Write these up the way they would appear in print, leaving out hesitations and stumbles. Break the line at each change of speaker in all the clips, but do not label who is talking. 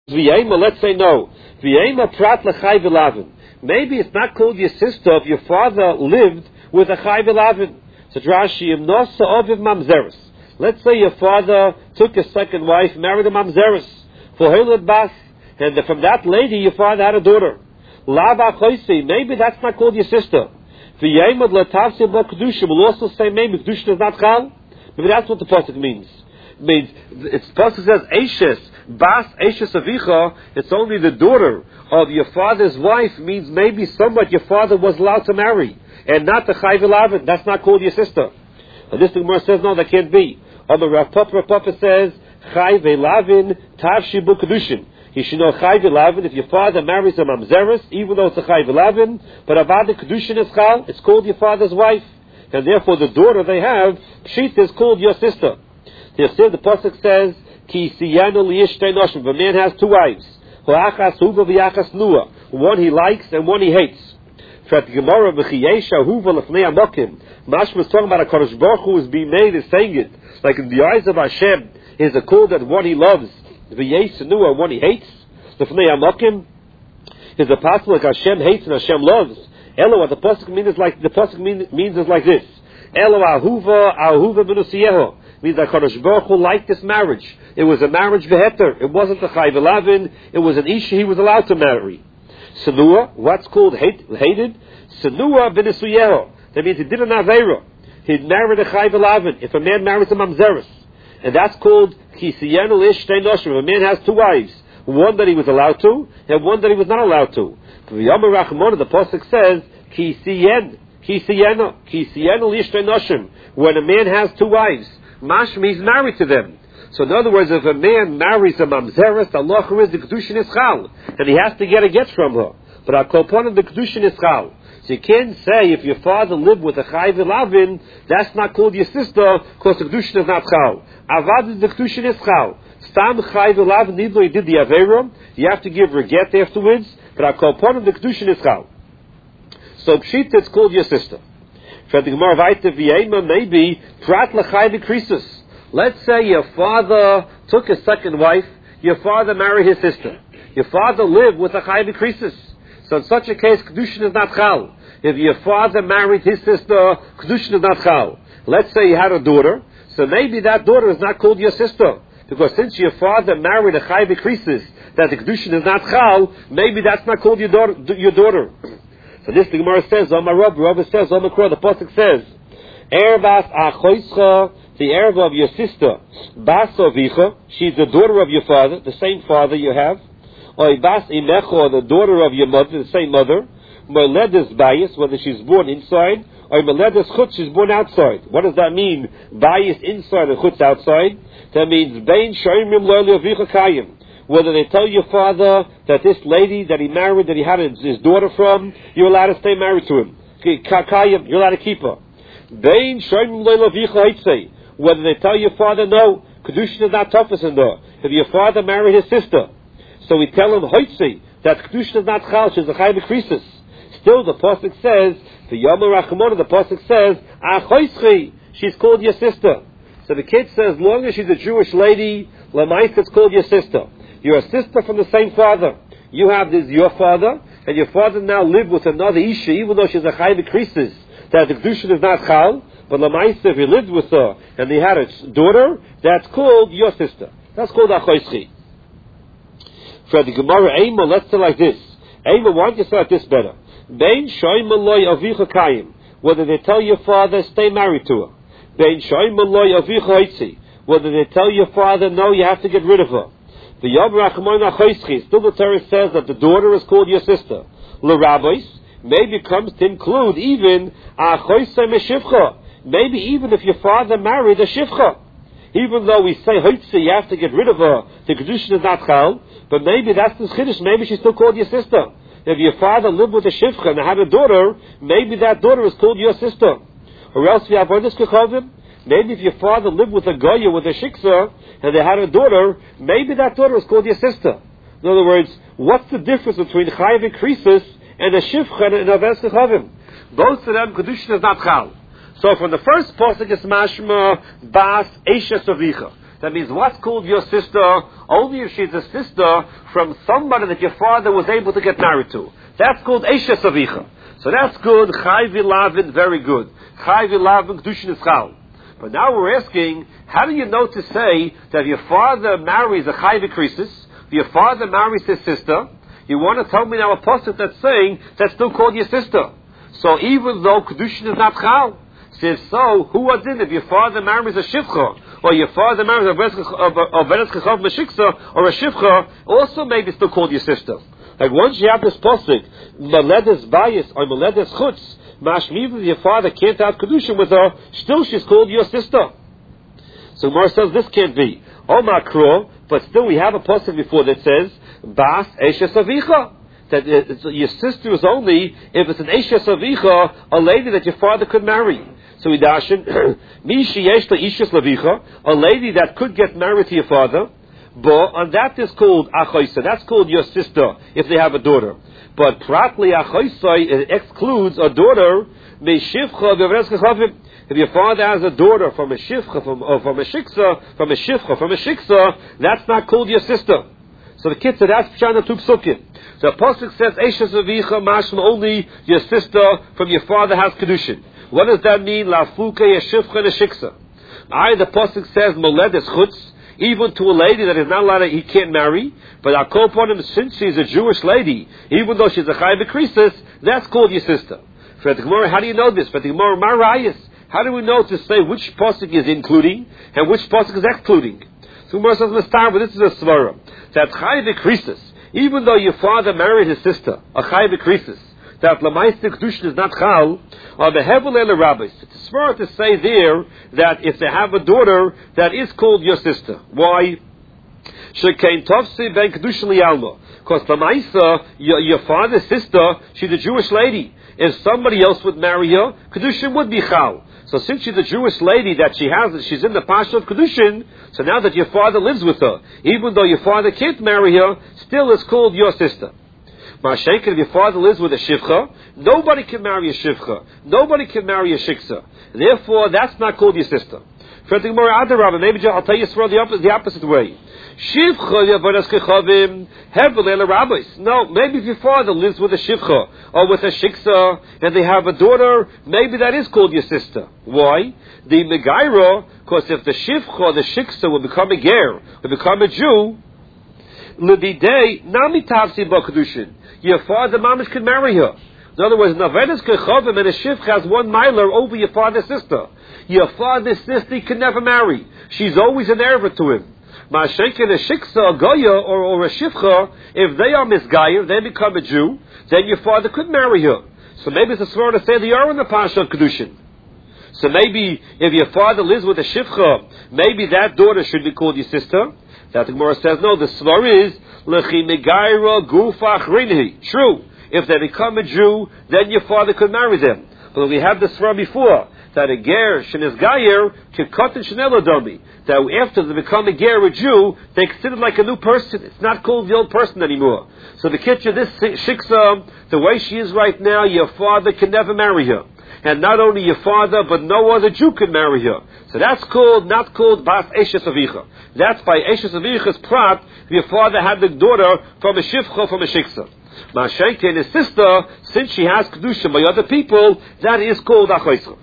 V'yema, let's say no. V'yema prat l'chai v'lavin. Maybe it's not called your sister if your father lived with a chai v'lavin. So Rashi, imnosa oviv mamzeres. Let's say your father took a second wife, married a mamzeres for Hilad Bas, and from that lady your father had a daughter. Lava choisi, maybe that's not called your sister. V'yema l'tavsi ba kedusha. We'll also say maybe kedusha is not chal. Maybe that's what the pasuk means. Means it's pasuk says Eishes Bas Eishes Avicha. It's only the daughter of your father's wife. Means maybe somebody your father was allowed to marry, and not the Chai V'Lavin. That's not called your sister. And this Gemara says no, that can't be. Rav Papa says Chai V'Lavin Tavshi Bu Kedushin. You should know Chai V'Lavin. If your father marries a mamzeres, even though it's a Chai V'Lavin, but Avad Kedushin is chal, it's called your father's wife, and therefore the daughter they have, Pshita, is called your sister. The pasuk says, "Ki siyanu liyishtei noshim." If a man has two wives, hoachas huva v'yachas nua, one he likes and one he hates. Frat Gemara v'chiyesha huva l'fnei amokim. Mashma is talking about a Kadosh Baruch Hu is being made, is saying it like in the eyes of Hashem is a call that one he loves, v'yesh nua, one he hates. L'fnei amokim is a pasuk like Hashem hates and Hashem loves. Elo, what the pasuk means is like this. Elo ahuva b'nusiyeho. Means that Kadosh Baruch Hu liked this marriage. It was a marriage veheter. It wasn't a Chai V'Lavin. It was an Isha he was allowed to marry. Senua, what's called hated? Senua b'nesuyeho. That means he did an Aveira. He married a Chai V'Lavin. If a man marries a mamzeres, and that's called Kisiyenu Ishtei Noshim. If a man has two wives, one that he was allowed to, and one that he was not allowed to. V'yamar Rachmona, the pasuk says Kisiyenu Ishtei Noshim. When a man has two wives, Mashma, he's married to them. So in other words, if a man marries a mamzeres, the halacha is the kedushin is chal, and he has to get a get from her. But our kolpon of the kedushin is chal. So you can't say if your father lived with a chai v'lavin, that's not called your sister because the kedushin is not chal. Avad is the kedushin is chal. Stam chai v'lavin, even though he did the avera, you have to give her a get afterwards. But our kolpon of the kedushin is chal. So pshita, it's called your sister. Maybe prat l'chai v'krisus. Let's say your father took a second wife. Your father married his sister. Your father lived with a chai v'krisus. So in such a case, kedushin is not chal. If your father married his sister, kedushin is not chal. Let's say you had a daughter. So maybe that daughter is not called your sister, because since your father married a chai v'krisus, that the kedushin is not chal. Maybe that's not called your daughter. So this the Gemara says, Rabbi says, the pasuk says, Erbas achoischa, the Erva of your sister, Bas Avicha, she's the daughter of your father, the same father you have, or Bas Imecha, the daughter of your mother, the same mother, Moledes Bayis, whether she's born inside, or Moledes Chutz, she's born outside. What does that mean? Bayis inside and Chutz outside? That means Bein Shoimim Lo'li Avicha Kayim. Whether they tell your father that this lady that he married, that he had his daughter from, you're allowed to stay married to him. You're allowed to keep her. Whether they tell your father, no, Kedushin is not toughest in there. If your father married his sister, so we tell him, Hoitzi, that Kedushin is not chal, she's a chai b'krisis. Still, the pasuk says, the Yom Rachmona, the pasuk says, Achoischi, she's called your sister. So the kid says, as long as she's a Jewish lady, Lamais, it's called your sister. You're a sister from the same father. You have your father, and your father now lived with another Isha, even though she's a Chai B'Krisis, that the Kedushin is not Chal, but Lamaisa, if he lived with her, and they had a daughter, that's called your sister. That's called Achoischi. For the Gemara, Eima, let's say like this. Eima, why don't you say like this better? Bein Shoyma Loi Avicha Kayim. Whether they tell your father, stay married to her. Bein Shoyma Loi Avicha Hoitzi. Whether they tell your father, no, you have to get rid of her. The Yom Rachmona Choischi, still the Torah says that the daughter is called your sister. L'Rabbis, maybe comes to include even a Choisei Meshivcha. Maybe even if your father married a Shivcha. Even though we say Hoitzi, you have to get rid of her, the Kedushin is not Chal, but maybe that's the Chiddush, maybe she's still called your sister. If your father lived with a Shivcha and had a daughter, maybe that daughter is called your sister. Or else we have Avodas Kechavim. Maybe if your father lived with a Goya, with a Shiksa, and they had a daughter, maybe that daughter is called your sister. In other words, what's the difference between Chai v'Krisis and a Shivcha and a Avodas Kechavim? Both of them, Kedushin is not Chal. So from the first pasuk is Mashma Bas Eishes Avicha. That means what's called your sister only if she's a sister from somebody that your father was able to get married to. That's called Eishes Avicha. So that's good. Chai v'lavin, very good. Chai v'lavin, Kedushin is Chal. But now we're asking, how do you know to say that if your father marries a Chai v'krisis, if your father marries his sister, you want to tell me now a pasuk that's saying that's still called your sister. So even though Kedushin is not Chal, says so, who was in if your father marries a Shivcha, or your father marries a Venes Chachav Meshiksa, or a Shivcha, also maybe still called your sister. Like once you have this pasuk, Meledes Bayis or Meledes Chutz, mashmiv, your father can't have Kedushin with her, still she's called your sister. So Gemara says this can't be. Oh makro, but still we have a pasuk before that says, Bas Eishes Avicha. That your sister is only if it's an Eishes Avicha, a lady that your father could marry. So we dashin, Mishi Yesh Eishes Avicha, a lady that could get married to your father, but and that is called Achoisa. That's called your sister if they have a daughter. But Pratli Achoisa, it excludes a daughter, Meishivcha Bevres Kechavim. If your father has a daughter from a Shivcha, from a Shiksa, that's not called your sister. So the kid said, that's Pshana Tu Psukim. So the pasuk says, Eishes Avicha mashma, only your sister from your father has Kedushin. What does that mean? Lafuka Yeshivcha Neshiksa. The pasuk says, Moledes Chutz, even to a lady that is not allowed to, he can't marry, but I'll upon him since she's a Jewish lady, even though she's a Chai B'Krisis, that's called your sister. For the Gemara, how do you know this? For the Gemara, Marayas, how do we know to say which pasuk is including and which pasuk is excluding? So Gemara says, let's start with this is a svara. That Chai B'Krisis, even though your father married his sister, a Chai B'Krisis, that Lamaistik Kedushin is not Chal, or the Hevel Ele Rabbis. It's smart to say there that if they have a daughter, that is called your sister. Why? Shekein Tovsi Ben Kedushin Liyalma. Because Lamaisa, your father's sister, she's a Jewish lady. If somebody else would marry her, Kedushin would be Chal. So since she's a Jewish lady that she's in the Pasha of Kedushin, so now that your father lives with her, even though your father can't marry her, still is called your sister. Mashenkin, if your father lives with a Shivcha, nobody can marry a Shivcha. Nobody can marry a Shiksa. Therefore, that's not called your sister. Maybe I'll tell you the opposite way. No, maybe if your father lives with a Shivcha or with a Shiksa and they have a daughter, maybe that is called your sister. Why? The Megaira, because if the Shivcha or the Shiksa will become a Ger, will become a Jew, your father, mamish, can marry her. In other words, Navedes Kechavim and a Shivcha has one miler over your father's sister. Your father's sister can never marry. She's always an erva to him. Ma'ashenken a Shiksa, a Goya, or a Shivcha, if they are misgayer, they become a Jew, then your father could marry her. So maybe it's a svara to say they are in the Pasha of Kedushin. So maybe if your father lives with a Shivcha, maybe that daughter should be called your sister. That the Gemara says, no, the svara is, Lechi Megaira Gufach Rinhi. True. If they become a Jew, then your father could marry them. But we had the svara before, that a ger shenis gayer can cut in shenelodomi. That after they become a ger, a Jew, they consider like a new person. It's not called the old person anymore. So the kitchen, this shiksa, the way she is right now, your father can never marry her. And not only your father, but no other Jew can marry her. So that's not called Bas Eishes Avicha. That's by Eishes Avicha's prat, your father had the daughter from a Shivcha, from a Shiksa. Ma'ashenke and his sister, since she has Kedusha by other people, that is called Achoischa.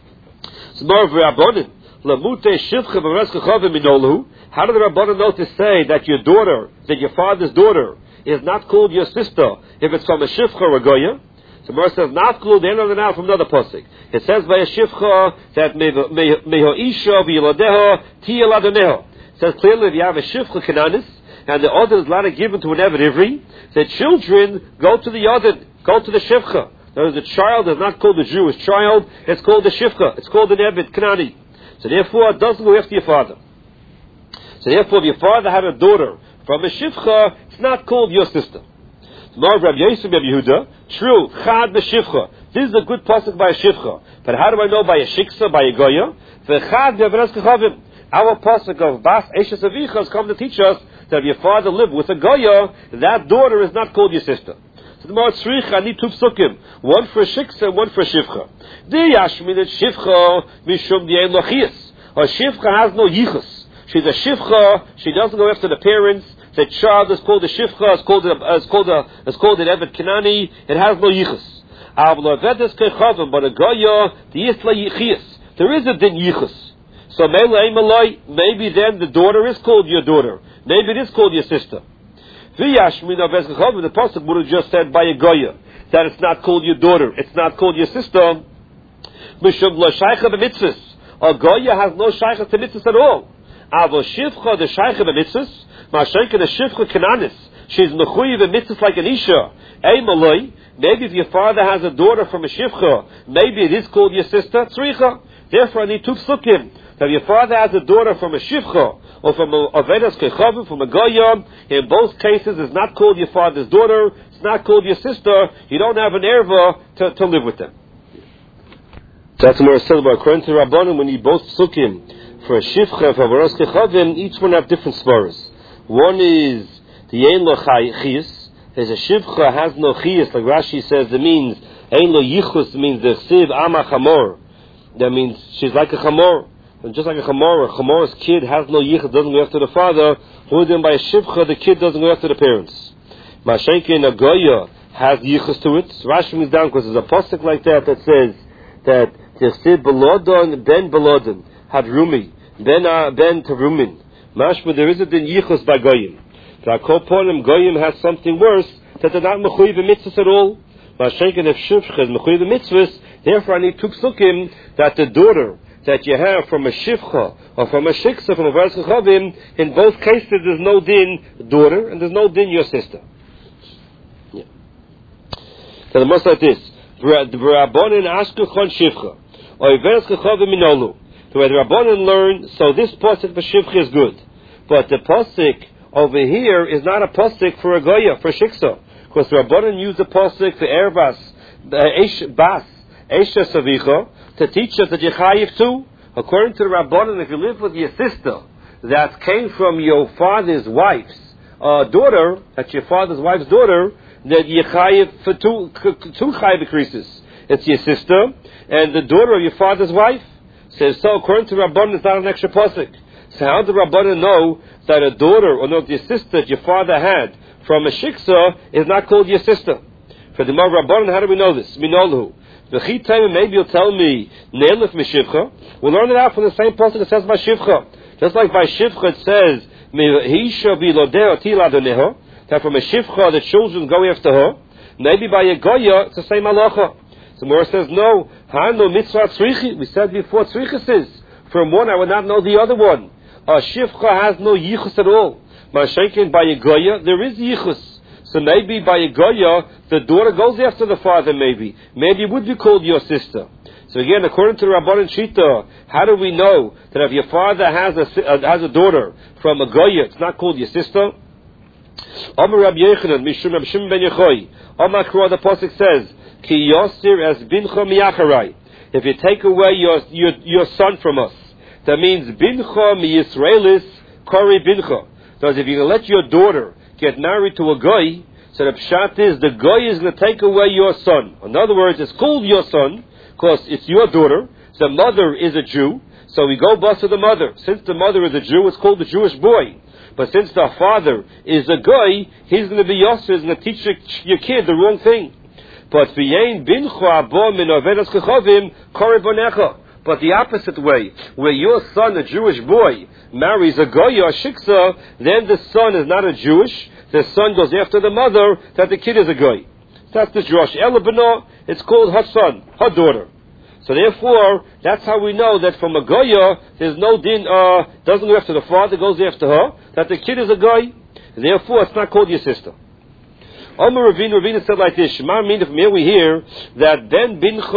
So more of Rabbanim, Lamute Shivcha B'Res Kechavim Minolu. How do the Rabbanim know to say that your daughter, that your father's daughter, is not called your sister if it's from a Shivcha or a Goya? So Mor says, not called the end of the now from another pasuk. It says by a Shivcha that Meho Isha V'Yiladeho Tiyaladoneho. It says clearly if you have a Shivcha Kananis, and the other is not given to an Eved Ivri, the children go to the other, go to the Shivcha. Now, the child is not called the Jewish child, it's called the Shivcha, it's called an Eved Kanani. So therefore, it doesn't go after your father. So therefore, if your father had a daughter from a Shivcha, it's not called your sister. Mar Rabbi Yosef Rabbi Yehuda, true, Chad b'Shivcha. This is a good pasuk by a Shivcha. But how do I know by a Shiksa, by a Goya? V'chad b'Avras Kechavim. Our pasuk of Bas Eishes Avicha has come to teach us that if your father lived with a Goya, that daughter is not called your sister. So the Mar Tzrich, I need two psukim. One for a Shiksa and one for a Shivcha. The Yashmin and Shivcha, Mishum D'Yein Lochias. A Shivcha has no Yichus. She's a shivcha. She doesn't go after the parents. The child is called a shivcha. It's called an Evet Kenani. It has no yichus. But a goya, the isla yichus. There is a din yichus. So maybe then the daughter is called your daughter. Maybe it is called your sister. The pasuk would have just said by a goya that it's not called your daughter. It's not called your sister. A goya has no shaycha to mitzvahs at all. Avo shivcha the shaycha b'mitzvahs. Mashenka the shivcha kananis. She's mechuyev b'mitzvahs like an isha. Malay. Maybe if your father has a daughter from a shivcha, maybe it is called your sister. Tzricha. Therefore, I need two psukim. If your father has a daughter from a shivcha or from a avedas kechavim, from a goya, in both cases, it's not called your father's daughter. It's not called your sister. You don't have an erva to live with them. That's more syllable. According to Rabbanim, when you both psukim for a shivcha, for avedas kechavim, each one have different svaras. One is the ein lo chiyus. There's a shivcha has no chiyus, like Rashi says. It means ein lo yichus means the chsiv ama chamor. That means she's like a chamor. And just like a chamor's kid has no yichus, doesn't go after the father. Who then by a shivcha, the kid doesn't go after the parents. Mashenkin a goya has yichus to it. Rashi means down because there's a pasuk like that says that Tichsid Belodon, Ben Belodon, had Rumi, Ben Terumin. Mashma, there is a din yichus by Goyim. Rakoponim, Goyim has something worse, that they're not mechuyev mitzvahs at all. Mashenken if shivcha is mechuyev mitzvahs, therefore I need to psukim that the daughter that you have from a shivcha or from a shiksa, from a varas kechavim, in both cases there's no din daughter and there's no din your sister. Yeah. So the most like this. Rabbanan ashkuchon shivcha. Or varas kechavim minolu. The way the Rabbanan learn, so this pasuk for shivcha is good. But the pasuk over here is not a pasuk for a goya, for shiksa. Because the Rabbanan used the pasuk for ervas, bas, esha savicha, to teach us that you're chayiv too. According to the Rabbanan, if you live with your sister that came from your father's wife's daughter, that's your father's wife's daughter, that you're chayiv for two chayiv increases. It's your sister and the daughter of your father's wife. Says so. According to Rabbanan, it's not an extra pasuk. So how do Rabbanan know that a daughter or not your sister that your father had from a shiksa is not called your sister? For the Rabbanan, how do we know this? Minolhu. Maybe you'll tell me ne'elif mishivcha. We'll learn it out from the same pasuk that says by shivcha. Just like by shivcha it says he shall be lodeh tiladoneho. That from a shivcha the children go after her. Maybe by a goya it's the same halacha. The Gemara says no. Hano mitzvah tzrichi. We said before tzrichis is. From one I would not know the other one. A shivcha has no yichus at all. Mashenkin by a goya there is yichus. So maybe by a goya, the daughter goes after the father, maybe. Maybe it would be called your sister. So again, according to the Rabbanan Shita, how do we know that if your father has a daughter from a goya, it's not called your sister? Amar Rabbi Yechanan, Mishum Rabbi Shimon ben Yochai. Amar Kro, the pasuk says, Ki Yosir as bincha miyacharai. If you take away your son from us, that means bincha miyisraelis kori bincha. So if you're going to let your daughter get married to a guy, so the pshat is the guy is going to take away your son. In other words, it's called your son because it's your daughter. The mother is a Jew, so we go bust to the mother. Since the mother is a Jew, it's called the Jewish boy. But since the father is a guy, he's going to be Yosef, he's going to teach your kid the wrong thing. But v'yein bincha abo min avedas kechavim koribonecha. But the opposite way, where your son, a Jewish boy, marries a goya, a shiksa, then the son is not a Jewish. The son goes after the mother that the kid is a goy. That's the drush. Ela b'no, it's called her son, her daughter. So therefore, that's how we know that from a goya, there's no din, doesn't go after the father, goes after her, that the kid is a goy. Therefore, it's not called your sister. Omer Ravina said like this, Shema mean from here we hear that Ben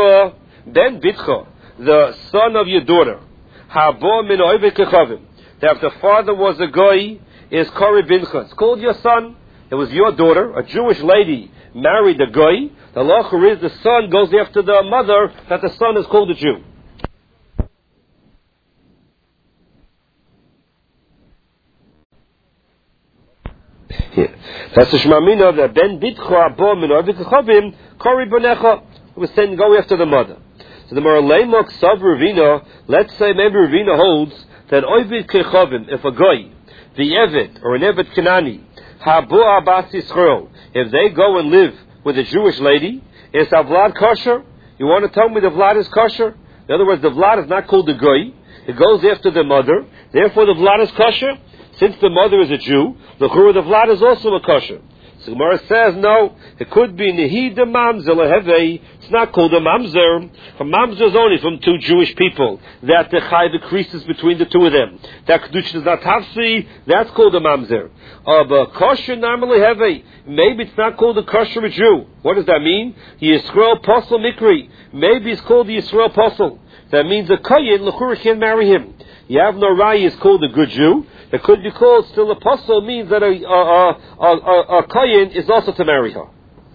Bitcha, the son of your daughter, Habo min oivek kechavim, that if the father was a goy, is Kori Bincha. It's called your son. It was your daughter, a Jewish lady, married a goy. The halacha is the son goes after the mother, that the son is called a Jew. Yeah. That's the Shemamina that Ben Bitcha Abo min oivek kechavim Kori Bonecha. It was saying go after the mother. So the Maralei Mok Sav Ravina, let's say maybe Ravina holds that Ovid Kechavim, if a guy, the Eved, or an Eved Kanani, Habu'a Bas Yisrael, if they go and live with a Jewish lady, is our Vlad kosher? You want to tell me the Vlad is kosher? In other words, the Vlad is not called the guy. It goes after the mother. Therefore, the Vlad is kosher. Since the mother is a Jew, the Vlad is also a kosher. So Gemara says, no, it could be Nehi de Mamzer Leheve. It's not called a Mamzer. A Mamzer is only from two Jewish people. That the Chai decreases between the two of them. That Kedushin is not Tafsi, that's called a Mamzer. But kosher Nam Leheve. Maybe it's not called a kosher Jew. What does that mean? Yisrael Posel Mikri. Maybe it's called the Yisrael Posel. That means a Koyin, L'chura can't marry him. Yav Norai is called a good Jew. It could be called still apostle, means that a kohen is also to marry her.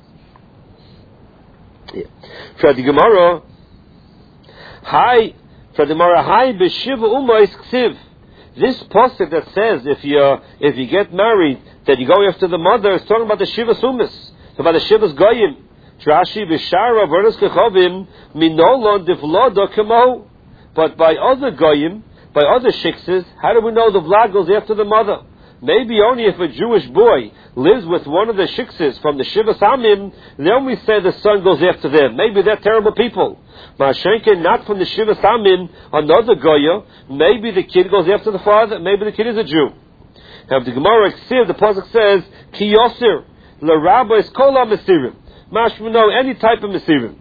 For the Gemara, hi b'shiva umois ksiv. This pasuk that says if you get married that you go after the mother is talking about the shiva sumas, about the shivas goyim. Rashi b'shara v'ernos kechavim minolon divloda kemo. But by other goyim, by other shiksas, how do we know the vlad goes after the mother? Maybe only if a Jewish boy lives with one of the shiksas from the Shivas Amim, then we say the son goes after them. Maybe they're terrible people. Ma'ashenken, not from the Shivas Amim, another Goya, maybe the kid goes after the father, maybe the kid is a Jew. Now the Gemara Ksiv, the Pasuk says, Ki Yosir, L'Rabba is Kol HaMesirim. Mashmano, any type of Mesirim.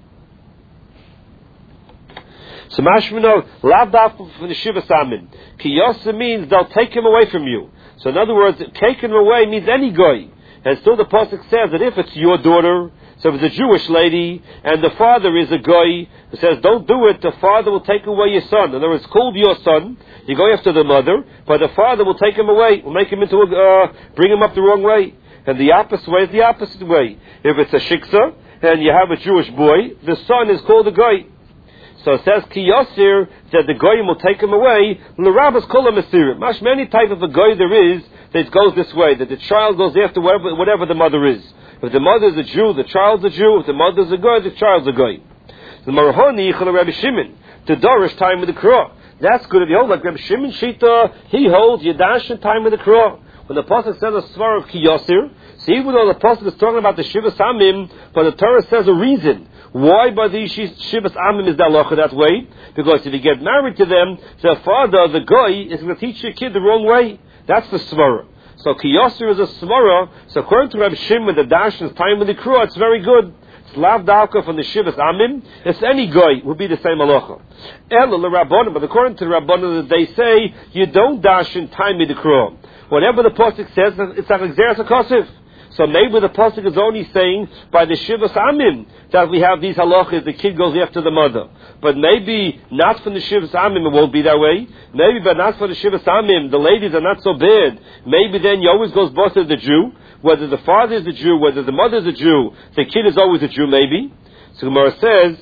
So Mashmano, Lavdaf from the Shiva Samin. Kiyasa means they'll take him away from you. So in other words, taking him away means any guy. And still the Pasuk says that if it's your daughter, so if it's a Jewish lady, and the father is a guy, it says don't do it, the father will take away your son. In other words, it's called your son, you go after the mother, but the father will take him away, will make him into bring him up the wrong way. And the opposite way is the opposite way. If it's a shiksa, and you have a Jewish boy, the son is called a guy. So it says Ki Yosir that the goyim will take him away. L'Rabbas Kol HaMesirim. Mash many type of a goy there is that goes this way, that the child goes after whatever the mother is. If the mother is a Jew, the child's a Jew. If the mother is a goy, the child's a goy. The Marahoni Yichel Rabbi Shimon to Dorish time with the Krah. That's good if you hold like Rabbi Shimon Shita. He holds Yadash in time with the Krah. When the Pasuk says a svar of Ki Yosir, so even though the Pasuk is talking about the Shiva Samim, but the Torah says a reason. Why by these Shivas Amim is the halacha that way? Because if you get married to them, the father, the guy, is going to teach your kid the wrong way. That's the svara. So Kiyosir is a svara. So according to Rabbi Shimon, the Dashan's time with the Krah, it's very good. It's lav dalka from the Shivas Amim. It's any guy would be the same halacha. Ela l'Rabbanim, but according to the Rabbanim, they say you don't dash in time with the Krah. Whatever the pasuk says, it's like Xeris HaKosiv. So maybe the pasuk is only saying by the Shivas Amim that we have these halachas, the kid goes after the mother. But maybe not from the Shivas Amim it won't be that way. Maybe but not for the Shivas Amim, the ladies are not so bad. Maybe then you always goes both to the Jew, whether the father is a Jew, whether the mother is a Jew, the kid is always a Jew maybe. So Gemara says,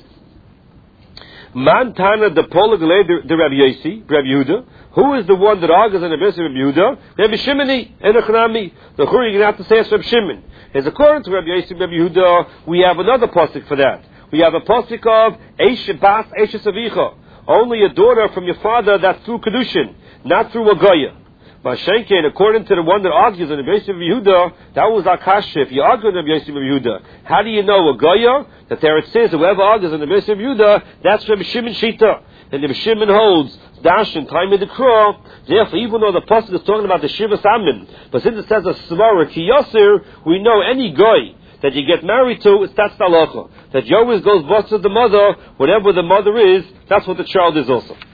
Man Tana the Polag the Rabbi Yossi, Rabbi Yehuda. Who is the one that argues on the basis of Rabbi Yehuda? Rabbi Shimoni, Enochanami. The Chur you're going to have to say it's Rabbi Shimon. As according to Rabbi Yossi, Rabbi Yehuda, we have another pasuk for that. We have a pasuk of Eish Bas Eish Savicha. Only a daughter from your father that's through Kedushin, not through a Goya. But Shenken, according to the one that argues on the basis of Yehuda, that was Akash. If you argue on the basis of Yehuda, how do you know a Goya? That there it says, whoever argues on the basis of Yehuda, that's Rabbi Shimon Shita. And Rabbi Shimon holds dash in time of the Krah. Therefore, even though the pasuk is talking about the Shivas Amim, but since it says a svara Ki Yosir, we know any guy that you get married to, that's the halacha. That you always goes both to the mother, whatever the mother is, that's what the child is also.